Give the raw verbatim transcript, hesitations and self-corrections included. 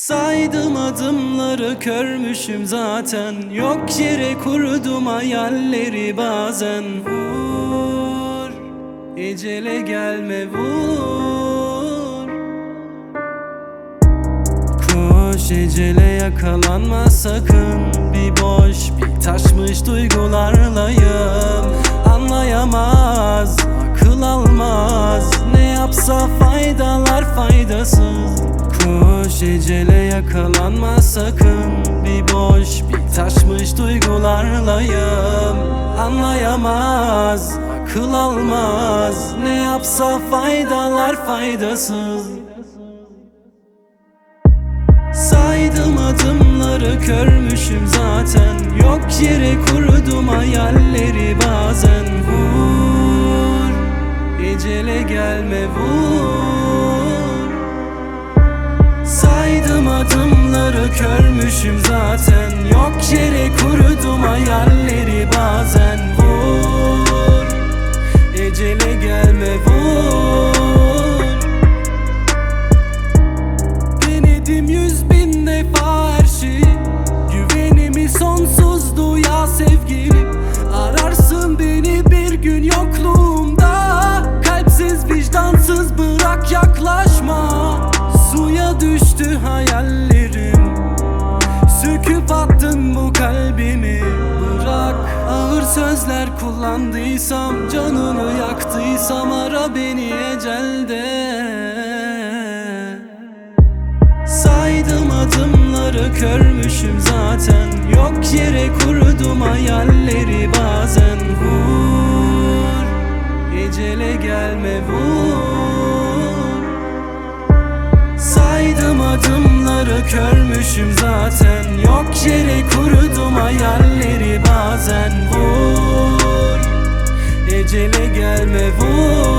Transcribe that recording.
Saydım adımları körmüşüm zaten. Yok yere kurdum hayalleri bazen. Vur, ecele gelme vur. Koş ecele yakalanma sakın. Bir boş bir taşmış duygularlayım. Anlayamaz, akıl almaz. Ne yapsa faydalar faydasız. Koş ecele yakalanma sakın. Bir boş bir taşmış duygularlayım. Anlayamaz, akıl almaz. Ne yapsa faydalar faydasız. Saydım adımları körmüşüm zaten. Yok yere kurdum hayalleri bazen. Vur, ecele gelme vur. Saydım adımları körmüşüm zaten. Yok yere kurdum hayalleri bazen. Vur, ecele gelme vur. Denedim yüz bin defa her şeyi. Güvenimi sonsuzdu ya sevgilim. Ararsın beni bir gün yokluğumda. Kalpsiz vicdansız bırak yaklaşma. Suya düştü hayallerim. Söküp attın bu kalbimi. Bırak, ağır sözler kullandıysam, canını yaktıysam ara beni ecelde. Saydım adımları körmüşüm zaten. Yok yere kurdum hayalleri bazen. Vur, ecele gelme vur. Saydım adımları körmüşüm zaten. Yok yere kurdum hayalleri bazen. Vur, ecele gelme vur.